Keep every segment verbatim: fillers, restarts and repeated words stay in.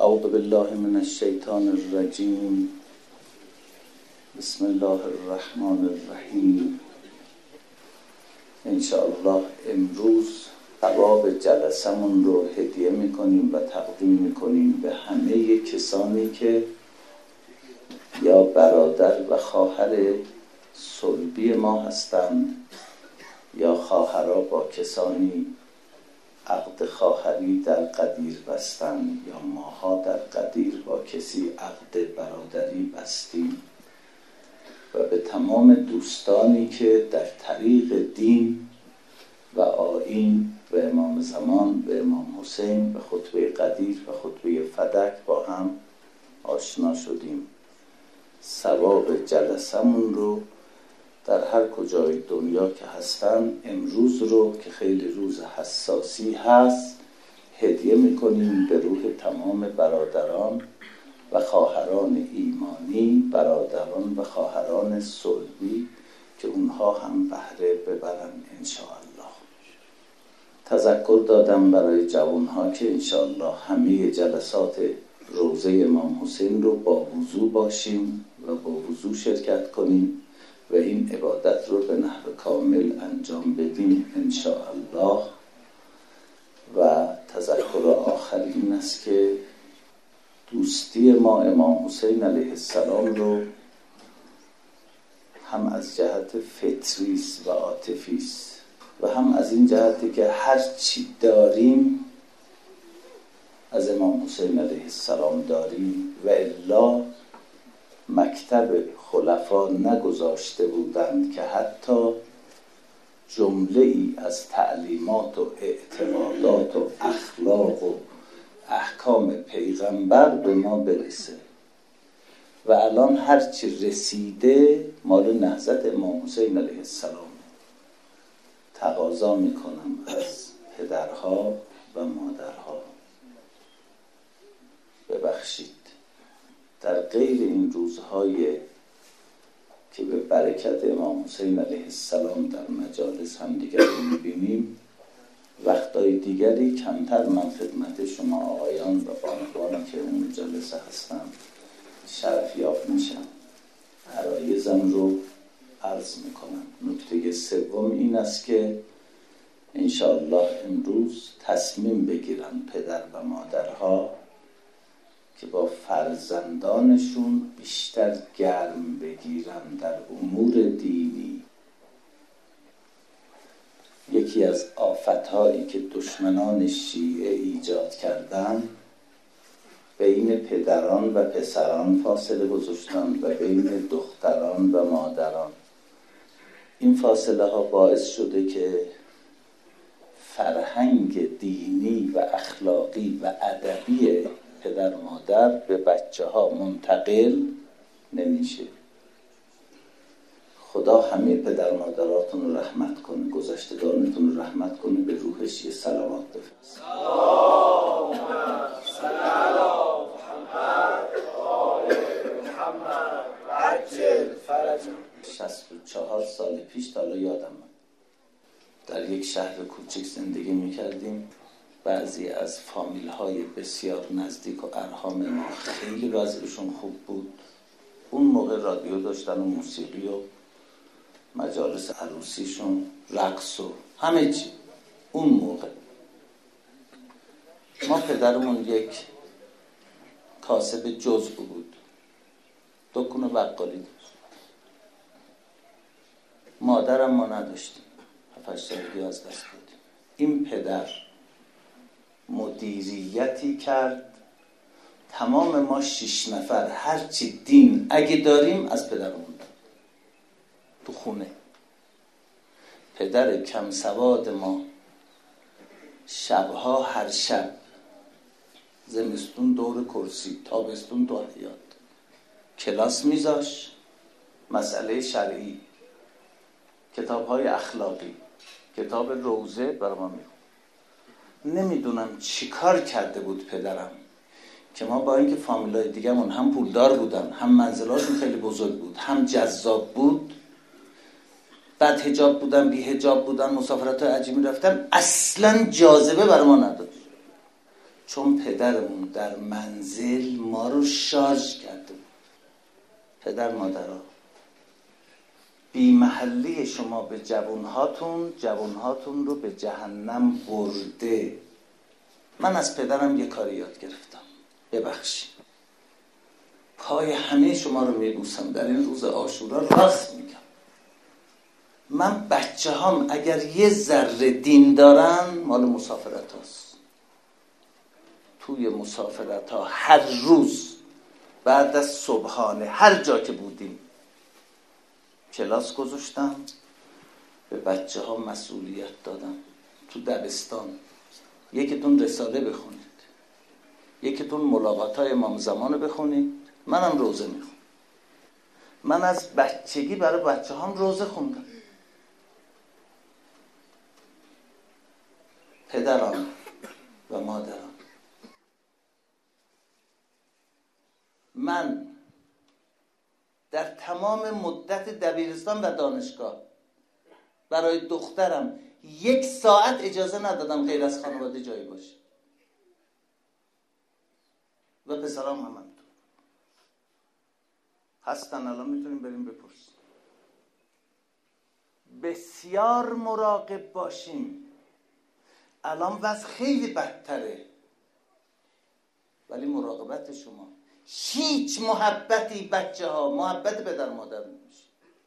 اعوذ بالله من الشیطان الرجیم. بسم الله الرحمن الرحیم. انشاءالله امروز ثواب جلسمون رو هدیه میکنیم و تقدیم میکنیم به همه کسانی که یا برادر و خواهر صلبی ما هستند یا خواهرها با کسانی عقد خواهری در قدیر بستند یا ماها در قدیر با کسی عقد برادری بستیم و به تمام دوستانی که در طریق دین و آیین و امام زمان و امام حسین و خطبه قدیر و خطبه فدک با هم آشنا شدیم. ثواب جلسمون رو در هر کجای دنیا که هستن امروز رو که خیلی روز حساسی هست هدیه میکنیم به روح تمام برادران و خواهران ایمانی، برادران و خواهران صلبی که اونها هم بهره ببرن انشاءالله. تذکر دادم برای جوانها که انشاءالله همه جلسات روضه امام حسین رو با وضو باشیم و با وضو شرکت کنیم و این عبادت رو به نحو کامل انجام بدیم انشاءالله. و تذکر آخر این است که دوستی ما امام حسین علیه السلام رو هم از جهت فطریست و عاطفیست و هم از این جهتی که هر چی داریم از امام حسین علیه السلام داریم و الا مکتب خلفا نگذاشته بودند که حتی جمله ای از تعلیمات و اعتقادات و اخلاق و احکام پیغمبر به ما برسه و الان هرچی رسیده مال نهضت امام حسین علیه السلام. تقاضا میکنم از پدرها و مادرها ببخشید در غیر این روزهای که به برکت امام حسین علیه السلام در مجالس هم دیگر رو میبینیم وقتهای دیگری کمتر من خدمت شما آقایان و بانوانی که اون جلسه هستن شرفیاب میشم. عرایزم رو عرض میکنم. نکته سوم این است که انشاءالله امروز تصمیم بگیرن پدر و مادرها که با فرزندانشون بیشتر گرم بگیرن در امور دینی. یکی از آفتهایی که دشمنان شیعه ایجاد کردن بین پدران و پسران فاصله گذاشتن و بین دختران و مادران. این فاصله ها باعث شده که فرهنگ دینی و اخلاقی و ادبی پدر مادر به بچه ها منتقل نمیشه. خدا همه پدر مادراتون رو رحمت کنه، گذشتگانتون رو رحمت کنه، به روحش یه صلوات بفرست. اللهم صل علی محمد و آل محمد عجل فرجهم. شصت و چهار سال پیش تا الان یادم در یک شهر کوچک زندگی میکردیم. بعضی از فامیل های بسیار نزدیک و ارحام ما خیلی وضعشون خوب بود. اون موقع رادیو داشتن و موسیقی و مجالس عروسیشون رقص و همه چی. اون موقع ما پدرمون یک کاسب جزء بود، دکون بقالی داشت. مادرم ما نداشتیم، هفت سالگی از دست دادیم. این پدر مدیریتی کرد تمام ما شش نفر هرچی دین اگه داریم از پدرمون داریم تو خونه. پدر کم سواد ما شبها هر شب زمستون دور کرسی، تابستون تو حیاط کلاس میذاش، مسئله شرعی، کتاب‌های اخلاقی، کتاب روضه برای ما میخوند. نمیدونم چی کار کرده بود پدرم که ما با اینکه فامیلای دیگه‌مون هم پولدار بودن، هم منزلاشون خیلی بزرگ بود، هم جذاب بود، بعد حجاب بودن، بی حجاب بودن، مسافرت‌های عجیبی رفتن، اصلاً جاذبه برای ما نداشت. چون پدرمون در منزل ما رو شارژ کرده بود. پدر مادرها، بی محلی شما به جوانهاتون، جوانهاتون رو به جهنم برده. من از پدرم یه کاری یاد گرفتم، ببخشید پای همه شما رو میبوسم در این روز عاشورا، راست میگم. من بچه هم اگر یه ذره دین دارن مال مسافرت هاست. توی مسافرت ها هر روز بعد از صبحانه هر جا که بودیم کلاس گذاشتم، به بچه ها مسئولیت دادم. تو دبستان یکیتون رساله بخونید، یکیتون ملاقات های امام زمان بخونید، منم روزه میخونم. من از بچگی برای بچه هم روزه خوندم. پدران و مادران، من در تمام مدت دبیرستان و دانشگاه برای دخترم یک ساعت اجازه ندادم غیر از خانواده جایی باشه و پسرام هم همینطور هستن. الان میتونیم بریم بپرسیم. بسیار مراقب باشیم. الان وضع خیلی بدتره، ولی مراقبت شما. هیچ محبتی بچه ها محبت پدر مادر نمیشه.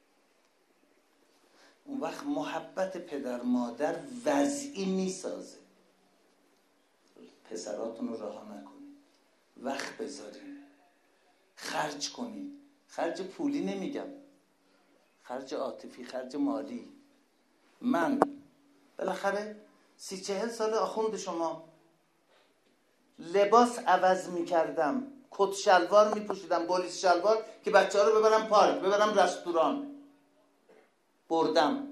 اون وقت محبت پدر مادر وضعی میسازه. پسراتون رو رها نکنید، وقت بذارید، خرج کنید. خرج پولی نمیگم، خرج عاطفی، خرج مالی. من بالاخره سی چهل سال آخوند شما لباس عوض میکردم، کت شلوار میپوشیدم، پلیس شلوار، که بچه ها رو ببرم پارک، ببرم رستوران. بردم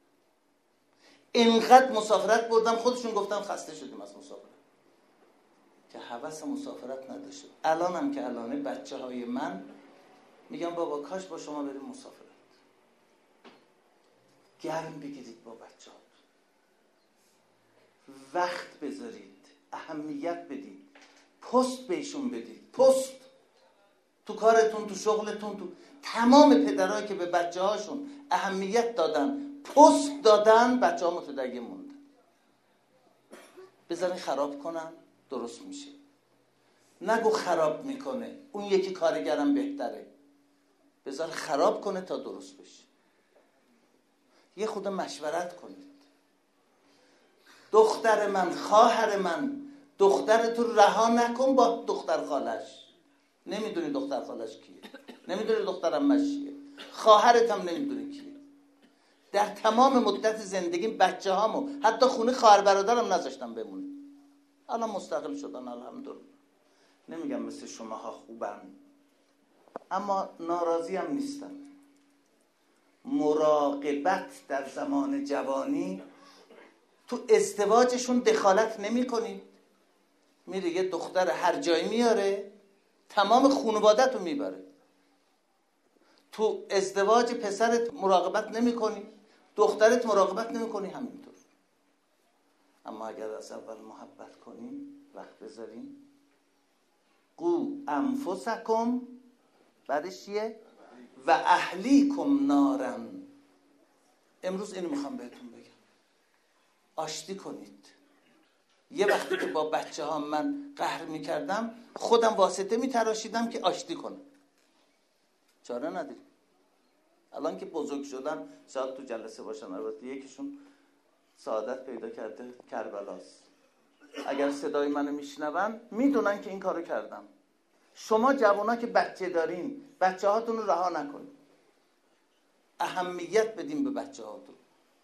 اینقدر مسافرت بردم، خودشون گفتن خسته شدیم از مسافرت، که هوس مسافرت نداشتم. الانم که الانه بچه های من میگم بابا کاش با شما بریم مسافرت. گرم بگیرید با بچه ها، وقت بذارید، اهمیت بدید، پست بهشون بدید. پست تو کارتون، تو شغلتون، تو تمام پدرهایی که به بچه هاشون اهمیت دادن، پست دادن، بچه ها متدین موندن. بذارین خراب کنن، درست میشه. نگو خراب میکنه اون یکی کارگرم بهتره، بذار خراب کنه تا درست بشه. یه خود مشورت کنید. دختر من، خواهر من، دخترتو رها نکن با دختر خالش. نمیدونی دختر خالش کیه، نمیدونی دختر عمش کیه، خواهرت هم نمیدونی کیه. در تمام مدت زندگیم بچه هامو حتی خونه خواهر برادرم نذاشتم بمونه. الان مستقل شدن الحمدلله. نمیگم مثل شماها خوبم، اما ناراضی هم نیستم. مراقبت در زمان جوانی، تو ازدواجشون دخالت نمی کنی. میره یه دختر هر جایی میاره، تمام خانوادت رو میبره. تو ازدواج پسرت مراقبت نمی کنی، دخترت مراقبت نمی کنی، همینطور. اما اگر از اول محبت کنی، وقت بذارین، قو انفسکم، بعدش چیه؟ و اهلیکم نارن. امروز اینو میخوام بهتون بگم، آشتی کنید. یه وقتی که با بچه ها من قهر میکردم، خودم واسطه میتراشیدم که آشتی کنم. چاره نداریم. الان که بزرگ شدن، شاید تو جلسه باشن، البته یکیشون سعادت پیدا کرده کربلاست. اگر صدای منو میشنون میدونن که این کارو کردم. شما جوانا که بچه دارین، بچه هاتون رو رها نکنید. اهمیت بدیم به بچه هاتون.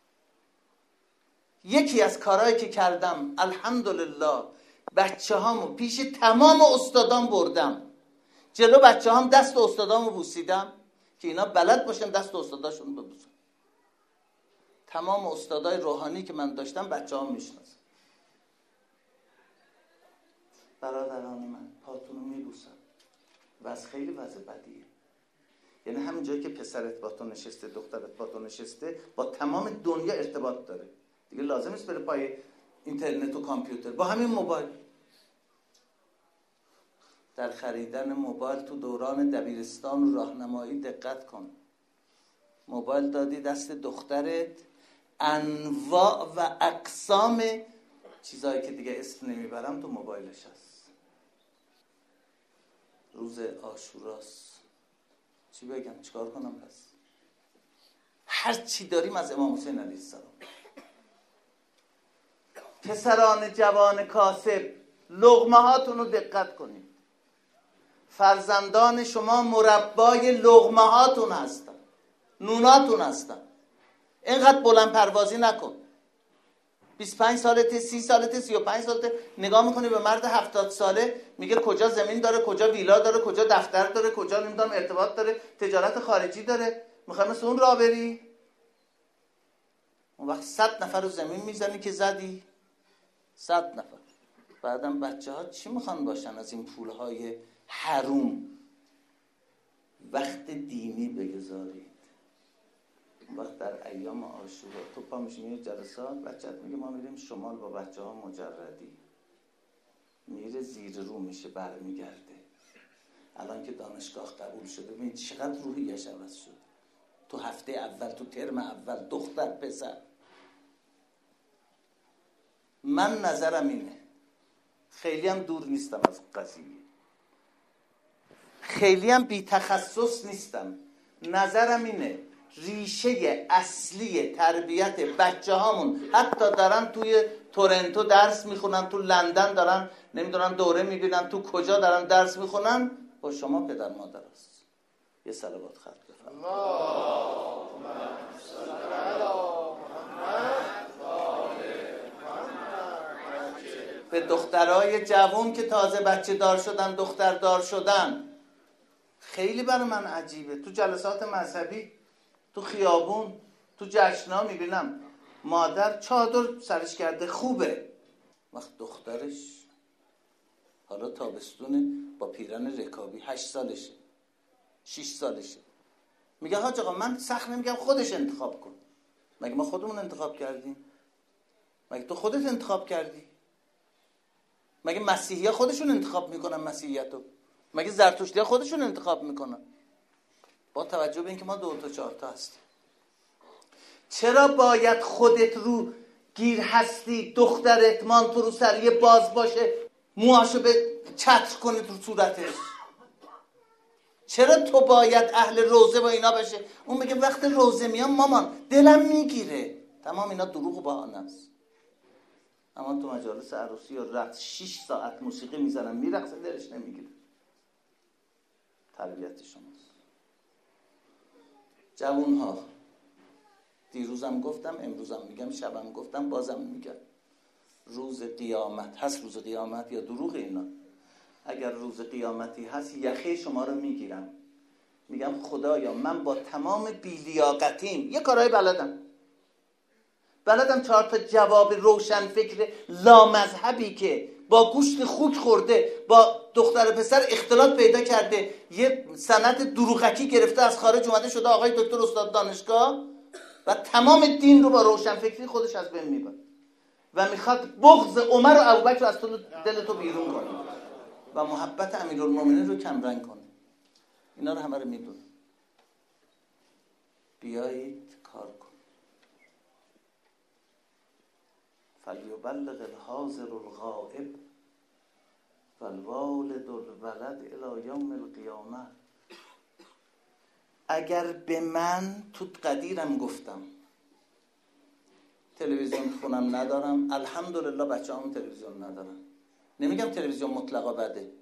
یکی از کارهایی که کردم الحمدلله، بچه هامو پیش تمام استادان بردم. جلو بچه هام دست استادامو بوسیدم که اینا بلد باشن دست استاداشون ببوسن. تمام استادای روحانی که من داشتم بچه هام میشناسن. برادران من، پاتونو میبوسن. وضع خیلی وضع بدیه. یعنی همین جایی که پسرت با تو نشسته، دخترت با تو نشسته، با تمام دنیا ارتباط داره. دیگه لازم نیست بره پای اینترنت و کامپیوتر، با همین موبایل. در خریدن موبایل تو دوران دبیرستان و راهنمایی دقت کن. موبایل دادی دست دخترت، انواع و اقسام چیزایی که دیگه اسم نمیبرم تو موبایلش هست. روز عاشوراست، چی بگم؟ چیکار کنم؟ پس هر چی داریم از امام حسین علیه السلام. پسران جوان کاسب، لقمه هاتون رو دقت کنید. فرزندان شما مربای لقمه هاتون هستن، نوناتون هستن. اینقدر بلند پروازی نکن. بیست و پنج سالته، سی سالته، سی و پنج سالته، نگاه میکنی به مرد هفتاد ساله، میگه کجا زمین داره، کجا ویلا داره، کجا دفتر داره، کجا نمیدونم ارتباط داره، تجارت خارجی داره، میخوای مثل اون راه بری؟ اون وقت صد نفر رو زمین میزنی که زدی. صد نفر. بعدم بچه ها چی میخوان باشن از این پولهای حروم؟ وقت دینی بگذارید. وقت در ایام عاشورا تو پا میشین یه جلسات، بچه‌ت میگه ما میریم شمال با بچه ها مجردی، میره زیر رو میشه برمیگرده. الان که دانشگاه قبول شده ببین چقدر روحیش عوض شد. تو هفته اول، تو ترم اول، دختر پسر. من نظرم اینه، خیلی هم دور نیستم از قضیه، خیلی هم بی تخصص نیستم، نظرم اینه ریشه اصلی تربیت بچه هامون، حتی دارن توی تورنتو درس میخونن، تو لندن دارن نمیدونن دوره میبینن، تو کجا دارن درس میخونن، با شما پدر مادر است. یه صلوات خط بفرمایید. اللهم صل علی محمد. به دخترای جوان که تازه بچه دار شدن، دختر دار شدن، خیلی برای من عجیبه. تو جلسات مذهبی، تو خیابون، تو جشن‌ها میبینم مادر چادر سرش کرده، خوبه. وقت دخترش حالا تابستونه با پیرن رکابی، هشت سالشه، شش سالشه، میگه حاج آقا من سخت نمیگم، خودش انتخاب کن. مگه ما خودمون انتخاب کردیم؟ مگه تو خودت انتخاب کردی؟ مگه مسیحی‌ها خودشون انتخاب میکنن مسیحیتو؟ مگه زرتشتی‌ها خودشون انتخاب میکنن؟ با توجه به اینکه ما دو تا چهار تا هستیم، چرا باید خودت رو گیر هستی دخترت مان تو رو سریع باز باشه، موهاشو به چتر کنه تو صورتش؟ چرا تو باید اهل روزه با اینا بشه؟ اون میگه وقت روزه میام مامان دلم میگیره. تمام اینا دروغ و بهانه است. اما تو مجالس عروسی و رقص شش ساعت موسیقی میزنن میرقصه، دلش نمیگیره. تربیت شماست. جوون ها، دیروزم گفتم، امروزم میگم، شبم گفتم، بازم میگم، روز قیامت هست. روز قیامت یا دروغ اینا؟ اگر روز قیامتی هست یخه شما رو میگیرم، میگم خدایا من با تمام بیلیاقتیم یه کارهای بلدم بلدم چهار تا جواب روشن فکر لامذهبی که با گوشت خوک خورده، با دختر پسر اختلاط پیدا کرده، یه سند دروغکی گرفته از خارج اومده شده آقای دکتر استاد دانشگاه و تمام دین رو با روشن فکری خودش از بین میبره و میخواد بغض عمر و ابوبکر رو از تو دل تو بیرون کنه و محبت امیرالمومنین رو کمرنگ کنه. اینا رو همه رو میدونه. بیایید کار کن. فلیبلغ الحاضر الغائب والوالد الولد الی یوم القیامه. اگر به من تو قدیرم گفتم تلویزیون خونم ندارم، الحمدلله بچه همون تلویزیون ندارم، نمیگم تلویزیون مطلقا بده،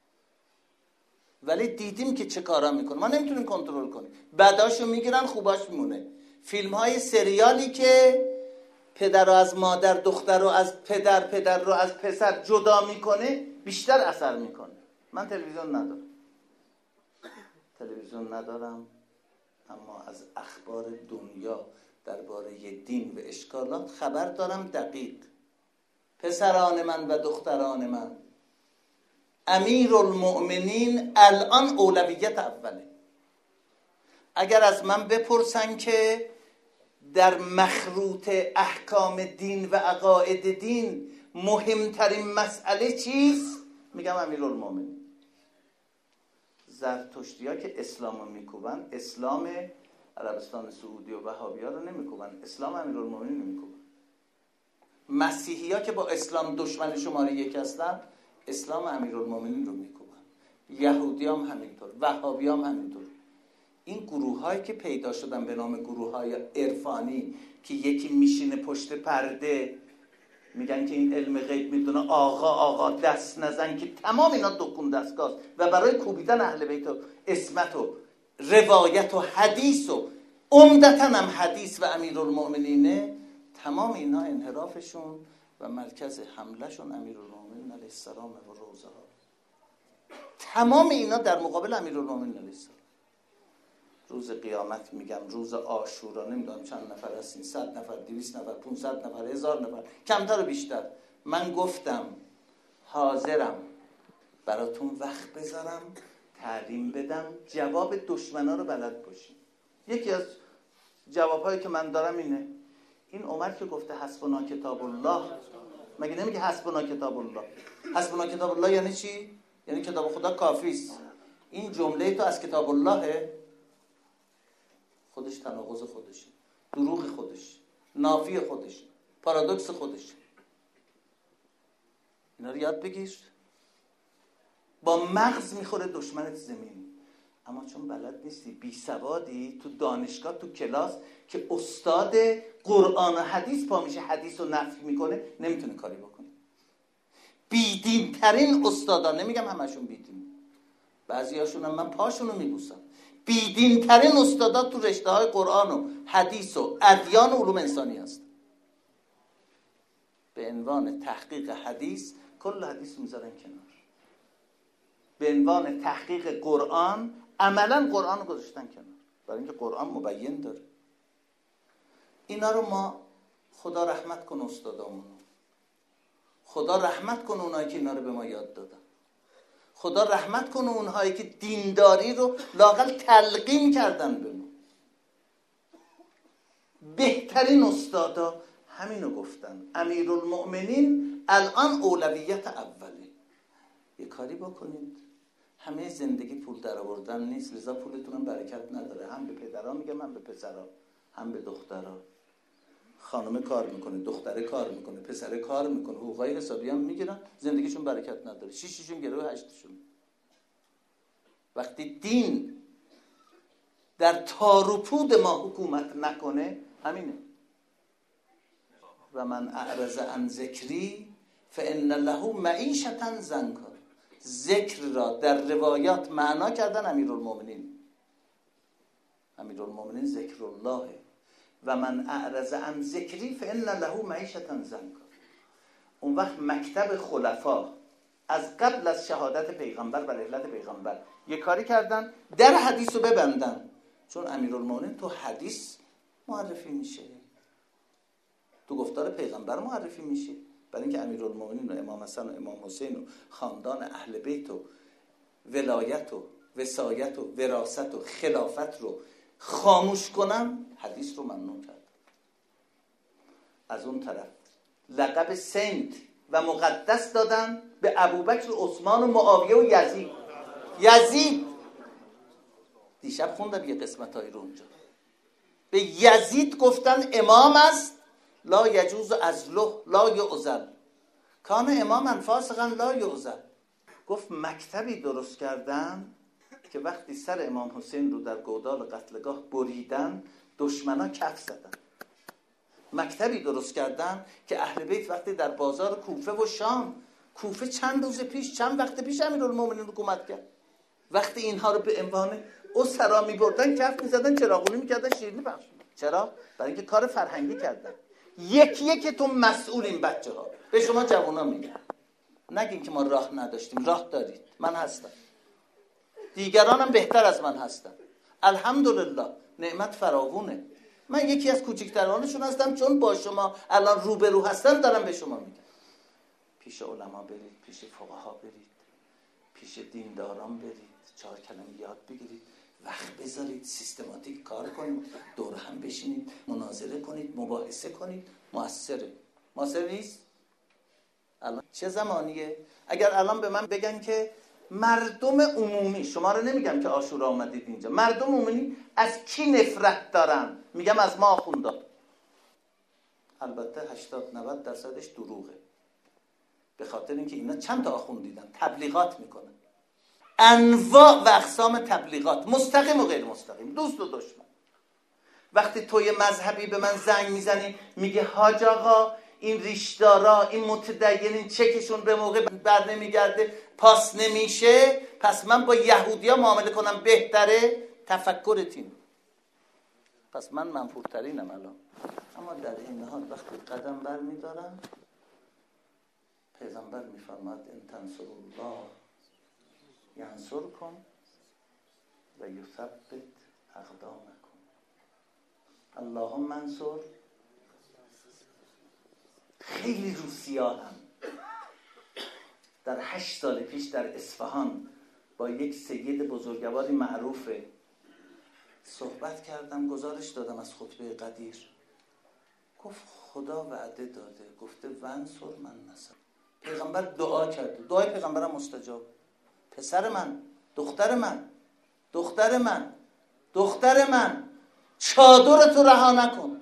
ولی دیدیم که چه کارا میکنه، ما نمیتونیم کنترل کنیم. بداشو میگیرن، خوباش میمونه. فیلم های سریالی که پدر رو از مادر، دختر رو از پدر، پدر رو از پسر جدا میکنه بیشتر اثر میکنه. من تلویزیون ندارم تلویزیون ندارم اما از اخبار دنیا درباره دین و اشکالات خبر دارم دقیق. پسران من و دختران من، امیرالمؤمنین الان اولویت اوله. اگر از من بپرسن که در مخروط احکام دین و عقاید دین مهمترین مسئله چیست، میگم امیرالمؤمنین. زرتشتی‌ها که اسلامو میکوبن، اسلام عربستان سعودی و وهابی‌ها رو نمیکوبن، اسلام امیرالمومنین رو میکوبن. مسیحی‌ها که با اسلام دشمن شماره یک هستن، اسلام امیرالمومنین رو میکوبن. یهودیام همینطور، وهابیام همینطور. این گروه‌هایی که پیدا شدن به نام گروه‌های عرفانی که یکی میشینه پشت پرده میگن که این علم غیب میدونه، آقا آقا دست نزن، که تمام اینا دکون دستگاست و برای کوبیدن اهل بیت و عصمت و روایت و حدیث و عمدتاً هم حدیث و امیرالمومنینه، تمام اینا انحرافشون و مرکز حملهشون امیرالمومنین علیه السلام و روزه ها. تمام اینا در مقابل امیرالمومنین علیه السلام. روز قیامت میگم، روز عاشورا، نمیدونم چند نفر هستین، صد نفر، دویست نفر، پونصد نفر، هزار نفر، کمتر و بیشتر، من گفتم حاضرم براتون وقت بذارم، تعلیم بدم، جواب دشمنا رو بلد باشین. یکی از جوابهایی که من دارم اینه، این عمر که گفته حسبنا کتاب الله، مگه نمیگه حسبنا کتاب الله؟ حسبنا کتاب الله یعنی چی؟ یعنی کتاب خدا کافیست. این جمله تو از کتاب اللهه، خودش تناقض خودشه، دروغ خودش، نافی خودش، پارادوکس خودش. اینا رو یاد بگیر. با مغز میخوره دشمنت زمین، اما چون بلد نیستی، بی سوادی، تو دانشگاه تو کلاس که استاد قرآن و حدیث پا میشه حدیث رو نفی میکنه، نمیتونه کاری بکنه. بیدین ترین استادا، نمیگم همشون بیدین، بعضی هاشون هم من پاشون رو میبوسم، بیدین ترین استادا تو رشته های قرآن و حدیث و ادیان و علوم انسانی هست. به عنوان تحقیق حدیث کل حدیث رو میذارن کنار، به عنوان تحقیق قرآن عملا قرآن رو گذاشتن کنار، برای اینکه قرآن مبین داره. اینا رو ما، خدا رحمت کن استادامونو، خدا رحمت کن اونایی که اینا رو به ما یاد دادن، خدا رحمت کنه اونهایی که دینداری رو لااقل تلقین کردن به ما. بهترین استادا همینو گفتن، امیرالمؤمنین الان اولویت اوله. یه کاری بکنید، همه زندگی پول در آوردن نیست، لذا پولتون برکت نداره. هم به پدرها میگم، هم به پسرها، هم به دخترها. خانم کار میکنه، دختره کار میکنه، پسره کار میکنه، حقوقای حسابی هم میگیرن، زندگیشون برکت نداره، شیششون گروه هشتشون. وقتی دین در تار و پود ما حکومت نکنه، همینه. و من اعرض عن ذکری فان له معیشة ضنکا. ذکر را در روایات معنا کردن امیرالمومنین. امیرالمومنین ذکر الله. و من اعرض عن ذکری فان له معیشة ضنکا. اون وقت مکتب خلفا از قبل از شهادت پیغمبر و رحلت پیغمبر یه کاری کردن، در حدیث رو ببندن، چون امیرالمومنین تو حدیث معرفی میشه، تو گفتار پیغمبر معرفی میشه. برای اینکه امیرالمومنین و امام حسن و امام حسین و خاندان اهل بیت و ولایت و وصایت و وراثت و خلافت رو خاموش کنن، حدیث رو ممنوع کردن. از اون طرف لقب سنت و مقدس دادن به ابوبکر و عثمان و معاویه و یزید. یزید دیشب خوندم یه قسمتایی رو اونجا، به یزید گفتن امام است، لا یجوز ازله لا یعزل، کان اماما فاسقا لا یعزل. گفت مکتبی درست کردن که وقتی سر امام حسین رو در گودال قتلگاه بریدن، دشمنا کف زدن. مکتبی درست کردن که اهل بیت وقتی در بازار کوفه و شام، کوفه چند روز پیش، چند وقت پیش امیرالمومنین حکومت کرد، وقتی اینها رو به عنوان اسرا می‌بردن، کف می‌زدن، چراغونی می‌کردن، شیرینی پخش. چرا؟ برای اینکه کار فرهنگی کردن. یکی یکتون مسئولین بچه‌ها. به شما جوونا میگم، نگین که ما راه نداشتیم، راه دارید. من هستم، دیگرانم بهتر از من هستن، الحمدلله، نعمت فراوونه. من یکی از کوچکترانشون هستم، چون با شما الان روبرو هستم دارم به شما میگم. پیش علما برید، پیش فقها برید، پیش دینداران برید، چهار کلمه یاد بگیرید، وقت بذارید، سیستماتیک کار کنید، دور هم بشینید، مناظره کنید، مباحثه کنید. موثره. موثر نیست؟ الان چه زمانیه؟ اگر الان به من بگن که مردم عمومی، شما رو نمیگم که عاشورا آمدید اینجا، مردم عمومی از کی نفرت دارن؟ میگم از ما آخوندا. البته هشتاد نود درصدش دروغه، به خاطر اینکه اینا چند تا آخوند دیدن تبلیغات میکنن، انواع و اقسام تبلیغات، مستقیم و غیر مستقیم، دوست و دشمن. وقتی توی مذهبی به من زنگ میزنی میگه حاج آقا این ریشدارا، این متدینین چکشون به موقع بر نمیگرده، پاس نمیشه، پس من با یهودیا معامله کنم بهتره؟ تفکرت این. پس من منفورترینم الان. اما در این حال وقتی قدم بر میدارم، پیغمبر میفرماد ان تنصروا الله ینصرکم و یثبت اقدامکم. اللهم انصر. خیلی روسیاهم. در هشت سال پیش در اصفهان با یک سید بزرگواری معروفه صحبت کردم، گزارش دادم از خطبه قدیر. گفت خدا وعده داده، گفته ونصر من نصر. پیغمبر دعا کرده، دعای پیغمبرم مستجاب. پسر من، دختر من، دختر من، دختر من، چادرتو رها نکن.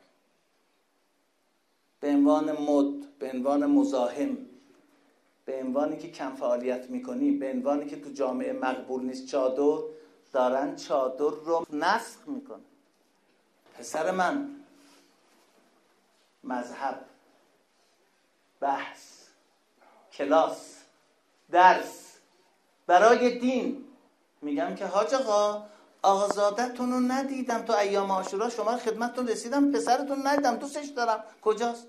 به عنوان مد، به عنوان مزاحم، به عنوانی که کم فعالیت میکنی، به عنوانی که تو جامعه مقبول نیست چادر، دارن چادر رو نسخ میکنن. پسر من، مذهب، بحث، کلاس، درس برای دین. میگم که حاج آقا آقازادتون رو ندیدم تو ایام عاشورا، شما خدمتتون رسیدم، پسرتون ندیدم، دوستش دارم، کجاست؟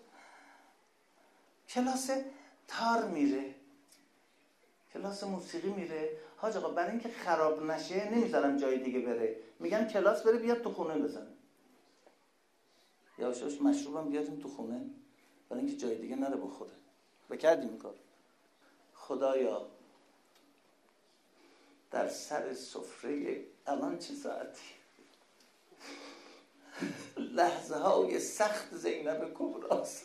کلاس تار میره، کلاس موسیقی میره. حاج آقا برای اینکه خراب نشه نمیذارم جای دیگه بره، میگم کلاس بره بیاد تو خونه بزنه، یا شاش مشروبم بیاریم تو خونه برای اینکه جای دیگه نره بخوره. بکردیم این کار. خدایا در سر سفره الان چه ساعتی لحظه های سخت زینب کبراست.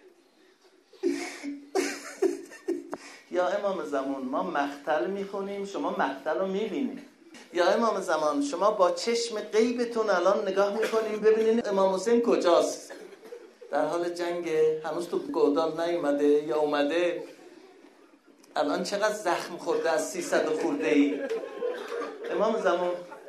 یا امام زمان ما مقتل میخونیم، شما مقتل رو میبینیم. یا امام زمان شما با چشم غیبتون الان نگاه میکنیم ببینین امام حسین کجاست، در حال جنگ، هنوز تو گودال نیومده یا اومده، الان چقدر زخم خورده از سیصد خورده ای. امام زمان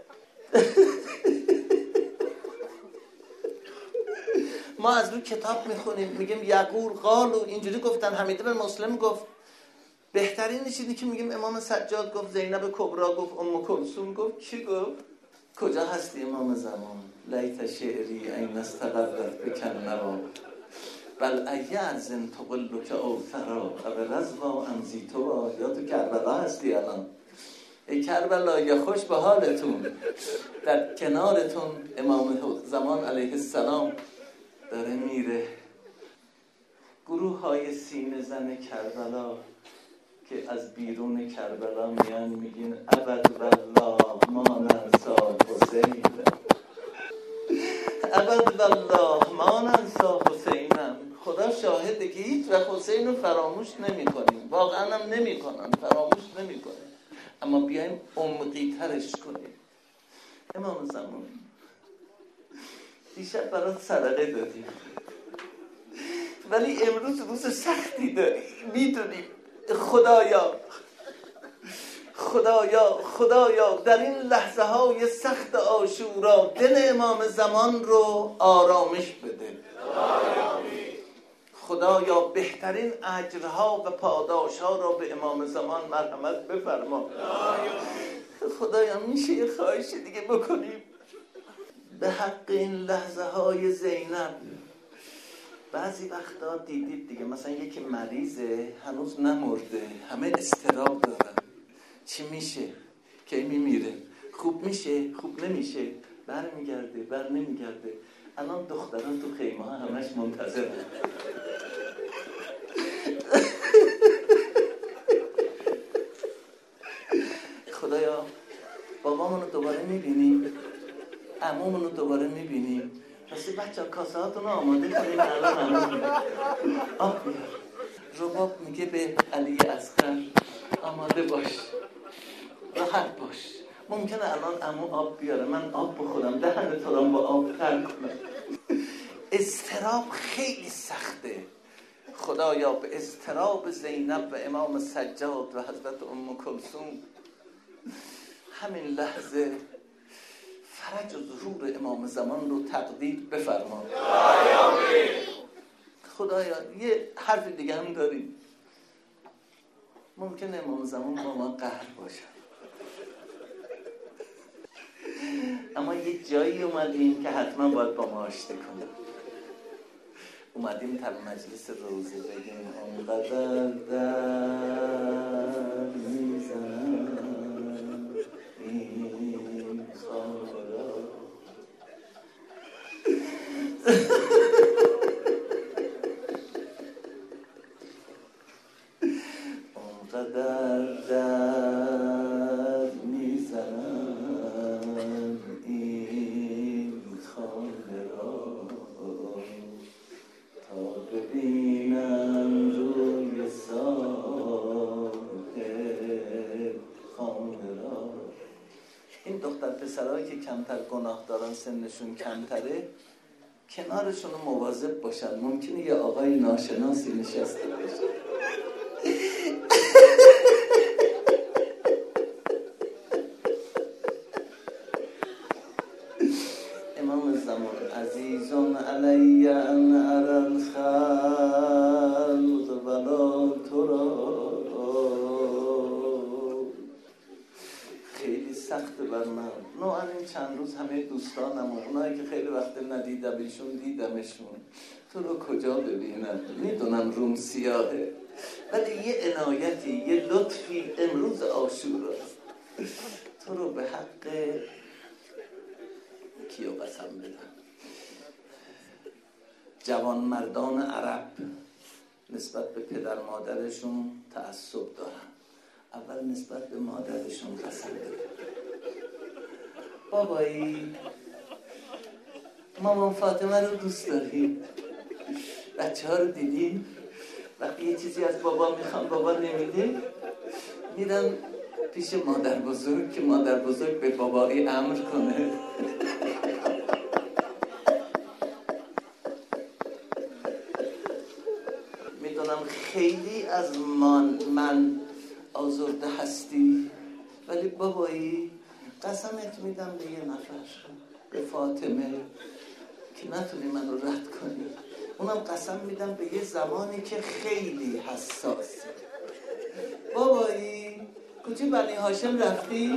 ما از روی کتاب میخونیم میگیم یقول قالو، اینجوری گفتن، حمید بن مسلم گفت. بهترین چیزی که میگیم امام سجاد گفت، زینب کبرا گفت، ام کلثوم گفت، کی گفت؟ کجا هستی امام زمان؟ لیت شعری این استقرت بکن نوا بل ایعزن تقلک اوترا و رزوا انزیتوا. یا تو کربلا هستی الان؟ ای کربلا یا خوش به حالتون، در کنارتون امام زمان علیه السلام داره میره. گروه های سینه زن کربلا که از بیرون کربلا میان میگین ابد والله ما ننسا حسین، ابد والله ما ننسا حسینم. خدا شاهده که هیچ وقت حسین رو فراموش نمی کنیم، واقعا هم نمی کنن، فراموش نمی کنیم، اما بیایم عمقی ترش کنیم. امام زمان دیشب برات صدقه دادیم ولی امروز روز سختی داری، میدونیم. خدایا خدایا خدایا در این لحظه های سخت عاشورا دل امام زمان رو آرامش بده. خدایا بهترین اجرها و پاداشها را به امام زمان مرحمت بفرما. خدایا میشه یه خواهش دیگه بکنیم به حق این لحظه های زینب؟ بعضی وقتا دیدید دیگه، مثلا یکی مریضه هنوز نمرده، همه استراب دارن، چی میشه؟ کی میمیره؟ خوب میشه؟ خوب نمیشه؟ بر میگرده؟ بر نمیگرده؟ الان دختران تو خیمه ها همش منتظرن. خدایا بابامونو دوباره میبینیم، عمومونو دوباره میبینیم، پس بچه ها کاسه هاتون آماده کنیم الان الان آب بیار. رباب میگه به علی اصغر آماده باش. راحت باش. ممکنه الان عمو آب بیاره، من آب بخورم، دهن تو رو با آب تر کنم. اضطراب خیلی سخته. خدایا به اضطراب زینب و امام سجاد و حضرت ام کلثوم همین لحظه فرج و ظهور امام زمان رو تقدیر بفرما. خدایا یه حرف دیگه هم داریم، ممکنه امام زمان با ما قهر باشه، اما یه جایی اومدیم که حتما باید با ما آشتی کنیم. اومدیم تا مجلس روزه بگیم اونقدر در میزنم این خانه را اونقدر در میزنم این خانه را تا ببینم روی صاحب خانه را. این دختر پسرهایی که کمتر گناه دارن، سنشون کمتره، کنارشون رو مواظب باشن، ممکنه یه آقای ناشناسی نشسته باشه. امام زمان عزیزون علی ان اری الخلق ولا ترا. خیلی سخته بر من. نوعا این چند روز همه دوستانم و اونایی که خیلی وقت ندیدمشون دیدمشون. تو رو کجا ببینم؟ میدونم روم سیاهه، ولی یه عنایتی، یه لطفی امروز عاشوراست. تو رو به حق کیو قسم بدم؟ جوان مردان عرب نسبت به پدر مادرشون تعصب دارن. اول نسبت به مادرشون قسم بدم. بابایی مامان فاطمه رو دوست داری؟ بچه ها رو دیدی؟ وقتی یه چیزی از بابا میخوام بابا نمیده، میرن پیش مادر بزرگ که مادر بزرگ به بابایی امر کنه. میدونم خیلی از من, من آزرده هستی، ولی بابایی قسمت میدم به یه نفر، به فاطمه، که نتونی منو رد کنی. اونم قسم میدم به یه زمانی که خیلی حساسه. بابایی کوچه بنی هاشم رفتی؟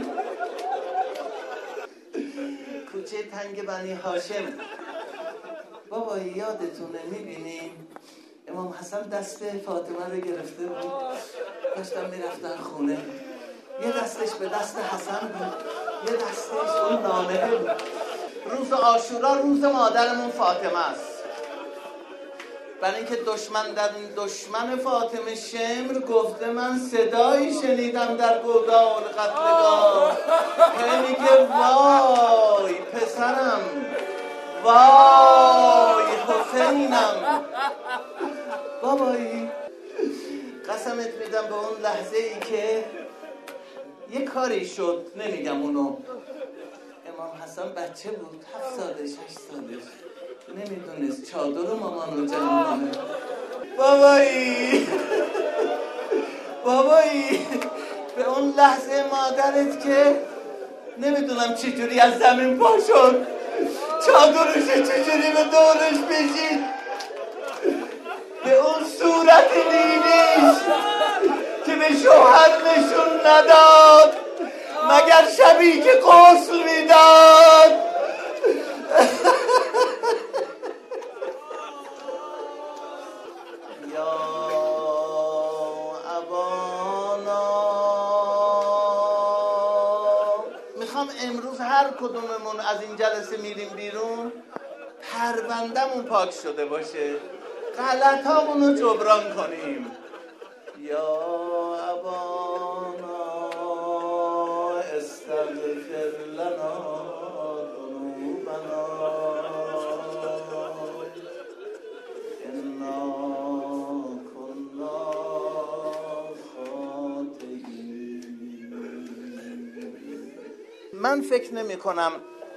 کوچه تنگ بنی هاشم بابایی یادتونه؟ میبینیم امام حسن دست فاطمه رو گرفته بود، داشتم میرفتن خونه، یه دستش به دست حسن بود، یه دستش اون نانه بود. روز عاشورا روز مادرمون فاطمه است. برای اینکه دشمن در این دشمن فاطمه شمر گفته من صدایی شنیدم در گودال قتلگاه، یعنی که وای پسرم، وای حسینم. بابایی قسمت میدم به اون لحظه ای که یه کاری شد، نمیگم اونو، امام حسن بچه بود، هفت سالش هشت سالش، نمیدونست چادر مامان رو جمع کنه. بابایی بابایی به اون لحظه مادرت که نمیدونم چجوری از زمین پا شد، چادرش چجوری به دورش بشید، به اون صورت نیلیش که به شوهر نشون نداد مگر شبی که غسل میداد. یا ابانا، میخوام امروز هر کدوممون از این جلسه میریم بیرون پرونده‌مون پاک شده باشه، غلطامون رو جبران کنیم. یا ابانا استغفر لنا ذنوبنا انا کنا خاطئین. من فکر نمی کنم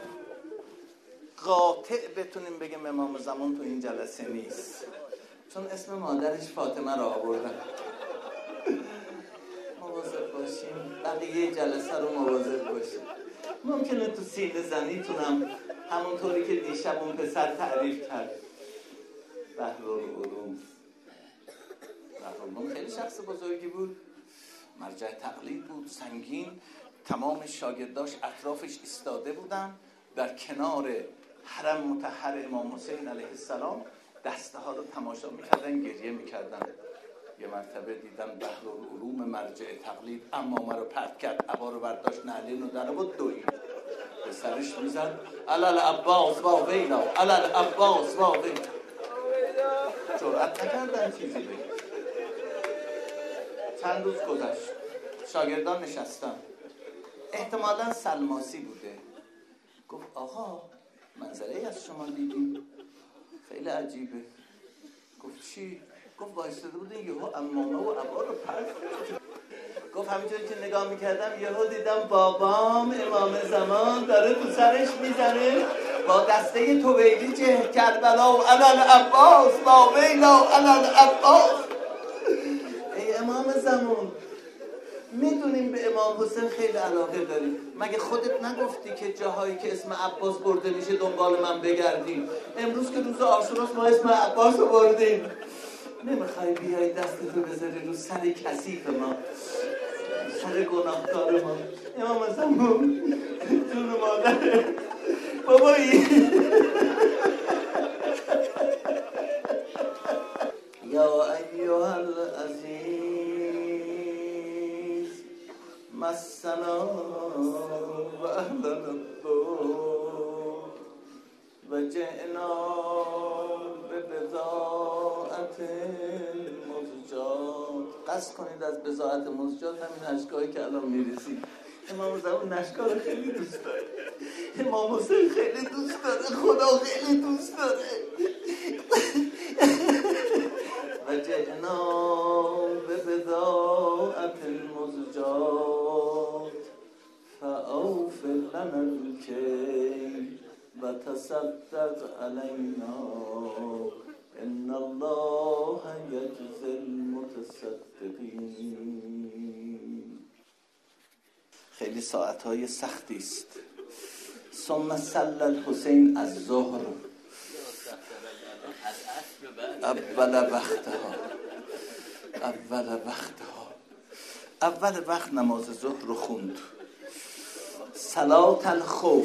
قاطع بتونیم بگیم امام زمان تو این جلسه نیست، چون اسم مادرش فاطمه را آوردن. مواظب باشیم، بقیه جلسه رو مواظب باشیم. ممکنه تو سینه زنیتونم همونطوری که دیشب اون پسر تعریف کرد، بحرالعلوم بحرالعلوم خیلی شخص بزرگی بود، مرجع تقلید بود، سنگین. تمام شاگرداش اطرافش ایستاده بودن، در کنار حرم مطهر امام حسین علیه السلام دسته ها رو تماشا میکردن، گریه میکردن. یه مرتبه دیدن بحرالعلوم مرجع تقلید امامه رو پرت کرد، عبا رو برداشت، نعلین رو در بود، دوید به سرش میزد علال عباس و ویلا، علال عباس و ویلا. جرأت نکردن چیزی بگن. چند روز گذشت، شاگردان نشستن، احتمالاً سلماسی بوده. گفت آقا منظره از شما دیدیم خیلی عجیبه. گفت چی؟ گفت وایستاده بودین یهو امامه و عبا رو پرت کرد. گفت همینجوری که نگاه میکردم یهو دیدم بابام امام زمان داره تو سرش میزنه با دسته تویلی چه کربلا و علال عباس با ویلا علال عباس. ای امام زمان، میدونیم به امام حسین خیلی علاقه داریم، مگه خودت نگفتی که جاهایی که اسم عباس برده میشه دنبال من بگردیم؟ امروز که روز عاشوراست ما اسم عباس رو بردیم، نمیخوای بیای دستتو بذاری رو سر کثیف ما، سر گناهکار ما؟ امام زمان جون مادر بابایی یا ایها العزیز مسنا و اهلنا الضر و جئنا به بضاعت مزجات. قصد کنید از بضاعت مزجات همین نشکایی که الان میرسید. امام زمان نشکا رو خیلی دوست داره، امام حسین خیلی دوست داره، خدا خیلی دوست داره. و جئنا به بضاعت مزجات فاوف لنا الکیل و تصدق علینا ان الله یجزی المتصدقین. خیلی ساعتهای سختی است. ثم صلی الحسین از ظهر اول وقتها اول وقتها اول وقت نماز ظهر رو خوند. صلات الخوف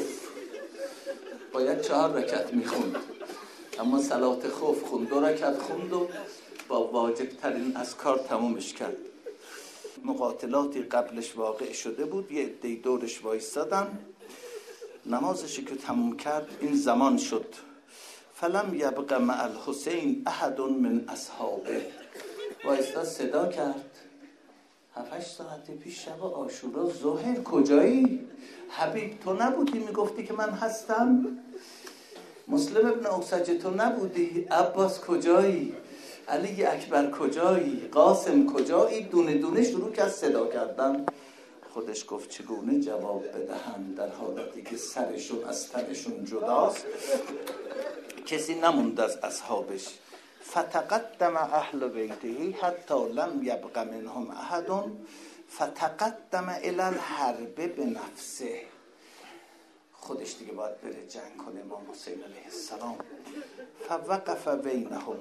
باید چهار رکعت میخوند، اما صلات خوف خوند، دو رکعت خوند و با واجب ترین اذکار تمومش کرد. مقاتلاتی قبلش واقع شده بود، یه عده‌ای دورش وایستادن. نمازش که تموم کرد این زمان شد فلم یبق مع الحسین احد من اصحابه. وایستا صدا کرد هفت هشت ساعت پیش شب عاشورا ظهر کجایی؟ حبیب تو نبودی میگفتی که من هستم؟ مسلم ابن اوسج تو نبودی؟ عباس کجایی؟ علی اکبر کجایی؟ قاسم کجایی؟ دونه دونه شروع کرد صدا کردن. خودش گفت چگونه جواب بدهم در حالتی که سرشون از تنشون جداست، کسی نموند از اصحابش. فتقدم اهل بیته حتی لم یبق منهم احد فتقدم الی الحرب بنفسه. خودش دیگه باید بره جنگ کنه امام حسین علیه السلام. فوقف بینهم،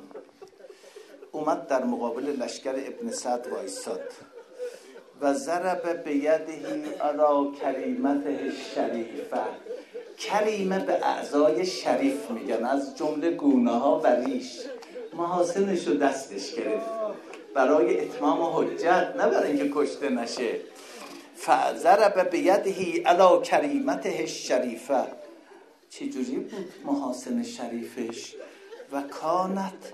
اومد در مقابل لشکر ابن سعد وایساد. و ضرب بیده علی کریمته شریفه. کریمه به اعضای شریف میگن، از جمله گونه ها و ریش. محاسنشو دستش گرفت برای اتمام حجت، نه برای اینکه کشته نشه. فضرب بیده علی کریمته شریفه. چجوری بود محاسن شریفش؟ و کانت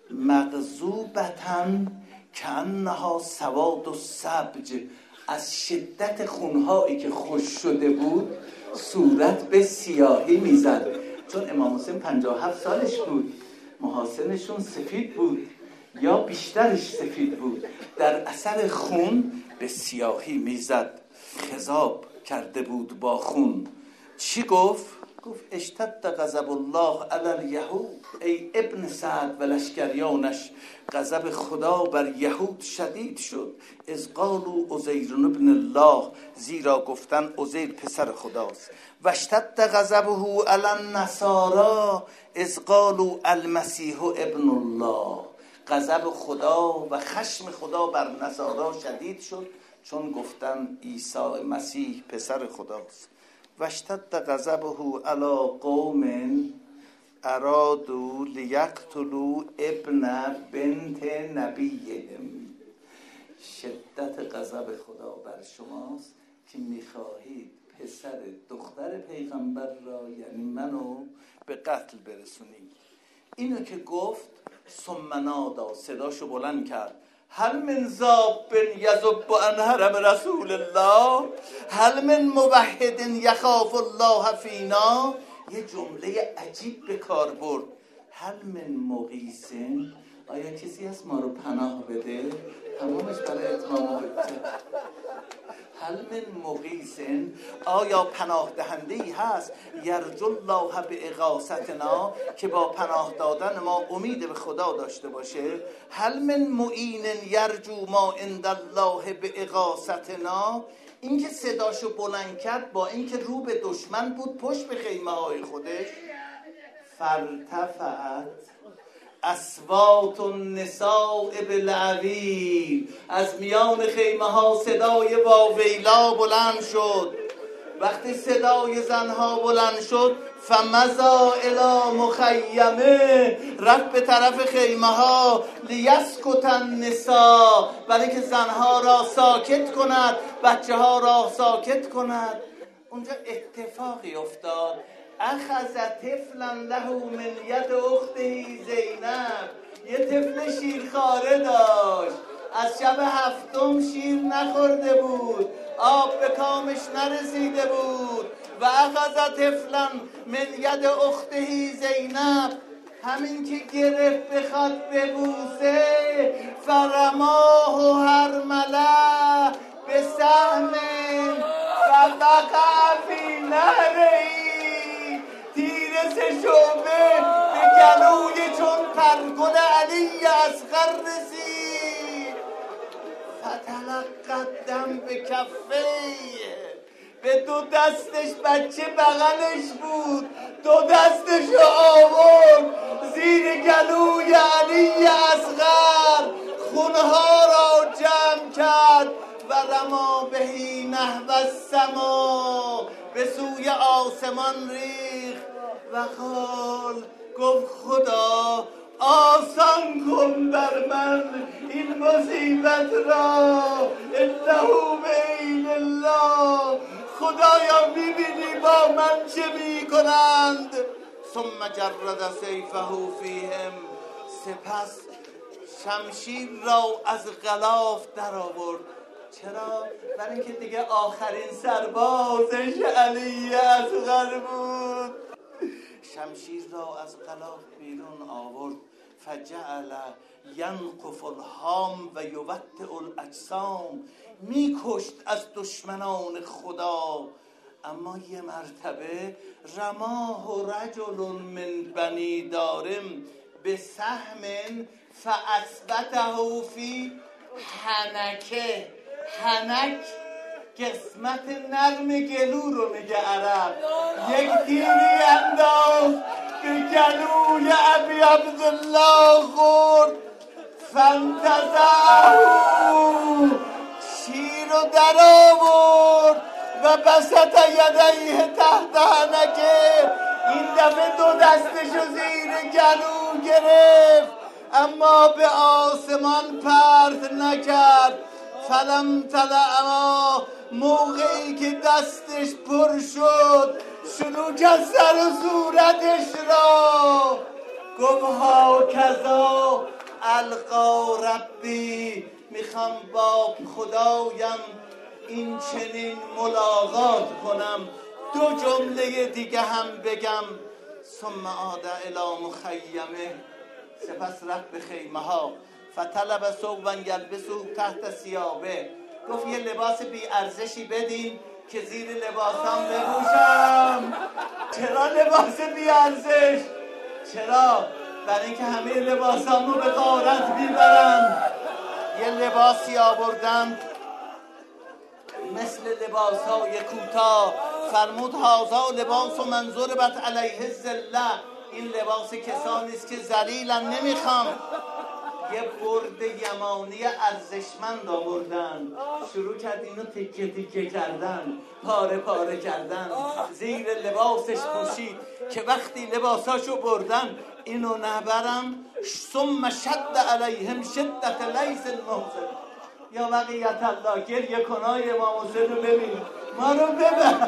مغضوبتن کانها سواد السبج. از شدت خونهایی که خوش شده بود صورت به سیاهی میزد، چون امام حسین پنجاه و هفت سالش بود، محاسنشون سفید بود یا بیشترش سفید بود، در اثر خون به سیاهی میزد. خضاب کرده بود با خون. چی گفت؟ گفت اشتد غضب الله علی الیهود. ای ابن سعد و لشکریانش، غضب خدا بر یهود شدید شد. اذ قالوا عزیر ابن الله، زیرا گفتن عزیر پسر خداست. و اشتد غضبه علی النصارى اذ قالوا المسیح ابن الله. غضب خدا و خشم خدا بر نصارا شدید شد چون گفتن عیسی مسیح پسر خداست. و اشتد غضبه علی قوم ارادوا لیقتلوا ابن بنت نبیهم. شدت غضب خدا بر شماست که میخواهید پسر دختر پیغمبر را، یعنی منو، به قتل برسونید. اینو که گفت ثم نادا، صداشو بلند کرد، هل من ذاب یذب عن حرم رسول الله، هل من موحد یخاف الله فینا. یه جمله عجیب به کار برد، هل من مغیث، آیا کسی هست ما رو پناه بده؟ تمامش برای اتمام حجت. هل من مغیث، آیا پناه دهنده ای هست، یرجو الله به اغاثتنا، که با پناه دادن ما امید به خدا داشته باشه. هل من معین یرجو ما عند الله به اغاثتنا. این که صداشو بلند کرد با اینکه رو به دشمن بود، پشت به خیمه های خودش. فارتفعت اصوات النساء بالعویل، از میان خیمه ها صدای واویلا بلند شد. وقتی صدای زنها بلند شد، فمضا الی مخیمه، رفت به طرف خیمه ها، لیسکت النساء، برای که زنها را ساکت کند، بچه ها را ساکت کند. اونجا اتفاقی افتاد، اخذ طفلا له من ید اخته زینب. یه طفل شیرخواره داشت، از شب هفتم شیر نخورده بود، آب به کامش نرسیده بود. و اخذ طفلا من ید اخته زینب، همین که گرفت بخواد ببوسه، فرماه هرمله به سهم فوقع فی نهری، تیر سه شعبه به گلوی چون پرگل علی اصغر رسید. فتلقت دم به کفیه، به دو دستش، بچه بغلش بود، دو دستش آورد زیر گلوی علی اصغر، خونها را جمع کرد و رما بهی نحو السما، به سوی آسمان ریخت و قال، گفت خدا آسان کن بر من این مصیبت را، انه بین الله، خدایا میبینی با من چه میکنند. ثم جرد سیفه فیهم، سپس شمشیر را از غلاف در آورد. چرا؟ برای اینکه دیگه آخرین سربازش علی اصغر بود. شمشیر را از غلاف بیرون آورد. فجعل ینقف الهام و یوطئ الاجسام، میکشت از دشمنان خدا. اما یه مرتبه رماه رجل من بنی دارم به سهم فاثبته فی حنکه. حنک قسمت نرم گلو رو میگه عرب. یک تیری انداخت به گلوی ابی عبدالله خورد، فانتزعه، شیر رو در آورد و بسط یدیه تحت حنکه، این دفعه دو دستشو زیر گلو گرفت اما به آسمان پرت نکرد. فلم طلعما، موقعی که دستش پر شد شروع کرد سر و صورتش را، گفت ها کذا القا ربی، میخوام با خدایم این چنین ملاقات کنم. دو جمله دیگه هم بگم. ثم عاد الی مخیمه، سپس رفت به خیمه ها. فطلب ثوبا یلبسه تحت ثیابه، گفت یه لباس بی ارزشی بدین که زیر لباسم بپوشم. چرا لباس بیارزش؟ چرا؟ برای اینکه همه لباسم رو به غارت میبرن. یه لباسی آوردن مثل لباس های کوتاه، فرمود هازا لباس و منظور بت علیه الذله، این لباس کسانی است که ذلیلن نمیخوام. یه برد یمانی ارزشمند آوردن، شروع کرد اینو تکه تکه کردن، پاره پاره کردن، زیر لباسش پوشید که وقتی لباساشو بردن اینو نبرم. ثم شد علیهم شدت لیس المحسن. یا بقیت الله، گریه کنای امام حسین رو ببین، ما رو ببر.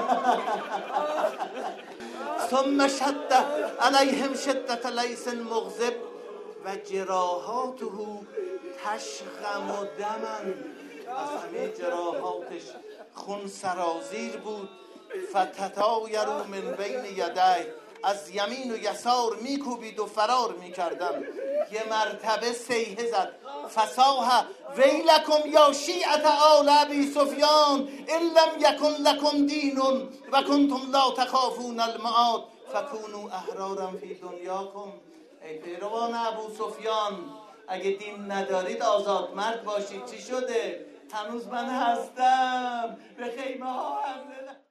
ثم شد علیهم شدت لیس المغضب و جراحاته تشخم و دمن، از همه جراحاتش خون سرازیر بود. فتتایروا من بین یدیه، از یمین و یسار میکوبید و فرار میکردن. یه مرتبه صیحه زد، فصاح ویلکم یا شیعت آل ابی سفیان ان لم یکن لکم دین و کنتم لا تخافون المعاد فکونوا احرارا فی دنیاکم. ای پیروان ابو سفیان، اگه دین ندارید آزاد مرد باشید. چی شده؟ هنوز من هستم، به خیمه ها حمله